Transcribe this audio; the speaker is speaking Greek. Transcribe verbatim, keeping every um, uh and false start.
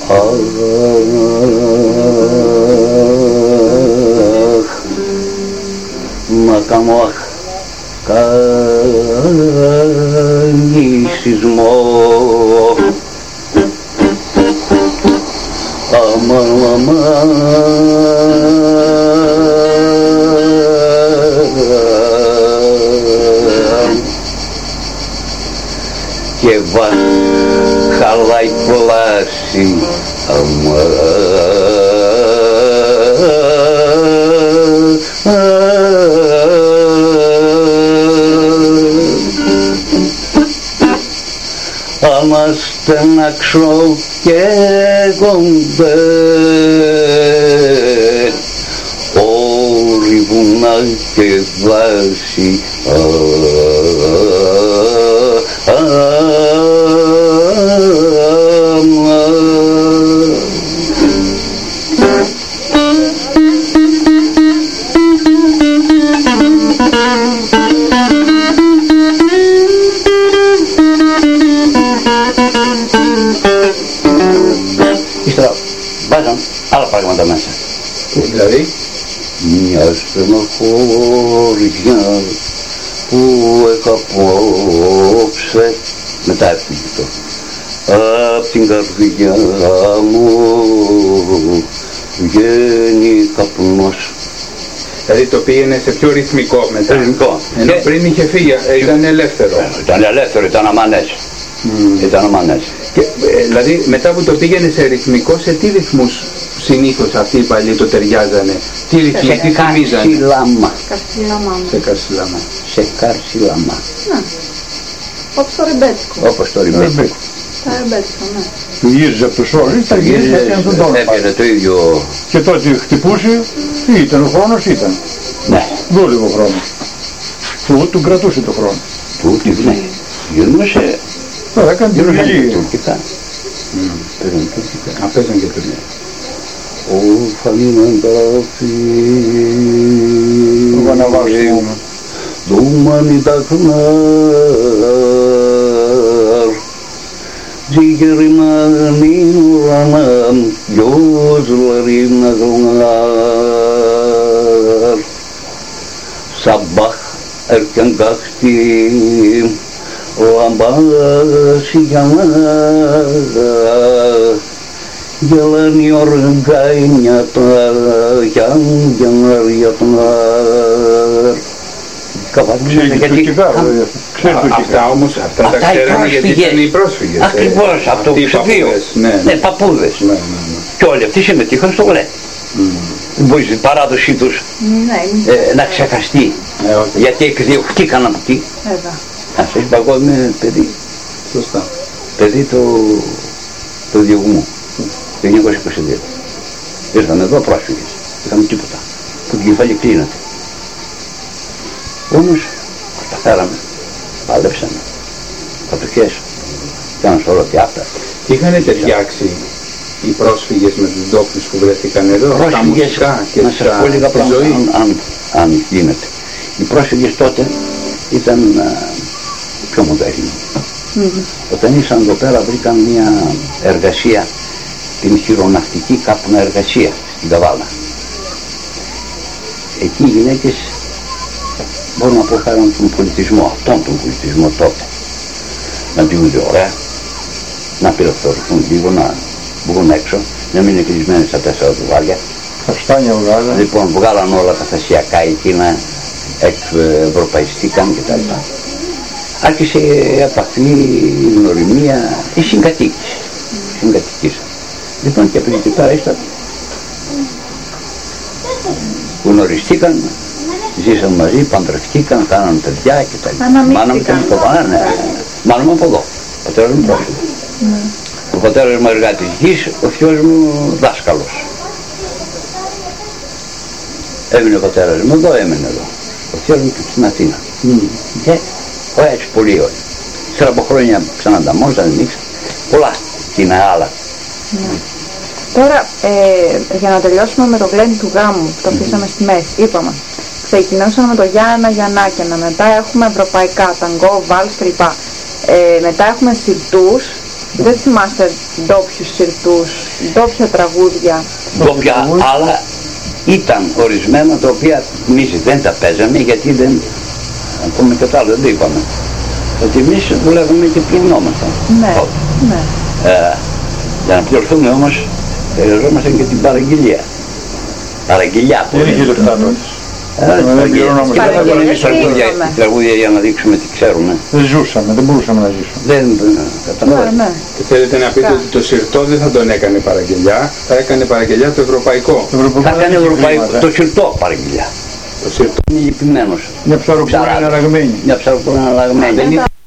Μα κάνω αχ κάνει σεισμό. Αμά, αμά, και βα χαλάει πλάση. Αμά, άμα στενάξω και κομπέ όρη βουνά και βάση. Ύστερα βάζαν άλλα πράγματα μέσα. Δηλαδή μια στενοχώρια που είχα απόψε, μετά έφυγε το, απ' την καρδιά μου βγαίνει καπνός. Δηλαδή το πήγαινε σε πιο ρυθμικό μετά. Ρυθμικό. Ενώ Και... πριν είχε φύγει, ήταν ελεύθερο. Ήταν ελεύθερο, ήταν αμανές. Mm. Ήταν αμανές. Και, ε, δηλαδή μετά που το πήγαινε σε ρυθμικό, σε τι ρυθμούς συνήθως αυτοί οι παλιοί το ταιριάζανε? Τι ρυθμούς, τι θυμίζανε? Καρσιλάμα. Καρσιλάμα. Σε καρσιλάμα. Σε καρσιλάμα. Ναι. Όπως το ρεμπέτικο. Όπως το ρεμπέτικο. Τα ρεμπέτικα, ναι. Γύριζε από το σόρι, θα γύριζε από τον τόνο. Έπαιρνε το ίδιο. Και τότε χτυπούσε, ή ήταν ο χρόνος, ήταν. Ναι. Δούλευε ο χρόνος. Του, του κρατούσε το χρόνο. Του, τι ναι. Γυρνούσε. Τώρα έκανε την Γυρνούσε τουρκικά. Παίρνουν τουρκικά. Α, παίζαν και τουρκικά. Ο φαλίνανταφι Ο Βαναβάσου Δούμανι ταχνάρ Τζιγεριμάνι ουρανάμ Γιος λαρίνα γλάρ Σαμπάχ έρκαν καχτή Λαμπάσι γιανάρ Γελάνι οργάνια τα γιάν γιαναριατνάρ. Ξέρει τουρκικά, αυτά όμως, αυτά τα ξέρανε γιατί ήταν οι πρόσφυγες. Ακριβώς, αυτό που ξεφύγω. Ναι, παππούδες. Και όλοι αυτοί συμμετείχαν στο γλέ. Μπορείς η παράδοσή τους να ξεχαστεί. Γιατί εκδιωχτήκαν από εκεί. Ας έχει παγκόσμιο παιδί. Σωστά. Παιδί του διωγμού. Το χίλια εννιακόσια είκοσι δύο. Ήρθαν εδώ πρόσφυγες, είχαμε τίποτα, που την κεφάλι κλείνατε. Όμως, καταφέραμε, παλέψαμε, κατοχές, κάναν σωρό και αυτά. Τι είχαν ταιριάξει οι πρόσφυγες με τους ντόπιους που βρέθηκαν εδώ, στα μουσικά και να στα σας πω λίγα στη ζωή? Αν, αν, αν γίνεται. Οι πρόσφυγες τότε ήταν α, πιο μοντέρνοι. Mm-hmm. Όταν ήσαν εδώ πέρα βρήκαν μια εργασία, την χειροναυτική κάπνα εργασία στην Καβάλα. Εκεί οι γυναίκες μπορούν να προχάρουν τον πολιτισμό, αυτόν τον πολιτισμό τότε. Να ντυούνται ωραία, να πυροφθορθούν λίγο, να βγουν έξω, να μην είναι κλεισμένοι στα τέσσερα ζευγάρια. Καστάνια βγάλαν. Λοιπόν, βγάλαν όλα τα θασιακά εκείνα, ευρωπαϊστήκαν κτλ. Άρχισε η επαφή, η γνωριμία, η συγκατοίκηση. Συγκατοικήσαν. Λοιπόν, και από εκεί πέρα ύστερα γνωριστήκαν, ζήσαν μαζί, παντρευτήκαν, κάναν παιδιά κτλ. Αναμίχθηκαν. Μάνα μου από εδώ. Ο πατέρας μου πρόσφυγε. Ο πατέρας μου εργάτης γης, ο θειός μου δάσκαλος. Έμεινε ο πατέρας μου εδώ, έμεινε εδώ. Ο θειός μου στην Αθήνα. Και ο έτσι πολύ όλοι. Ύστερα από χρόνια ξανανταμώσαν, ανοίξαν. Πολλά κοινά άλλα. Τώρα, ε, για να τελειώσουμε με το γλέντι του γάμου που το αφήσαμε στη μέση, είπαμε, ξεκινούσαμε με το Γιάννα Γιαννάκιανα, μετά έχουμε ευρωπαϊκά, ταγκό, βάλς κλπ. Ε, μετά έχουμε σιρτούς Δεν θυμάστε ντόπιους συρτούς, ντόπια τραγούδια? Ντόπια, αλλά ήταν ορισμένα τα οποία εμείς δεν τα παίζαμε, γιατί δεν, ακόμα και το άλλο δεν το είπαμε, ότι εμείς δουλεύουμε και πληρωνόμασταν. Ναι, ναι. Ε, για να πληρωθούμε όμως χρειαζόμασταν και την παραγγελία. Παραγγελιά. Δεν είχε λεφτά τότε. Τραγούδια για να δείξουμε τι ξέρουμε. Δεν ζούσαμε, δεν μπορούσαμε να ζήσουμε. Δεν καταλαβαίνω. Και θέλετε να πείτε ότι το συρτό δεν θα τον έκανε παραγγελιά, θα έκανε παραγγελιά το ευρωπαϊκό. Θα έκανε το συρτό παραγγελιά. Το συρτό είναι λυπημένος. Μια ψαροπούρα είναι αλλαγμένη. Μια ψαροπούρα είναι αλλαγμένη.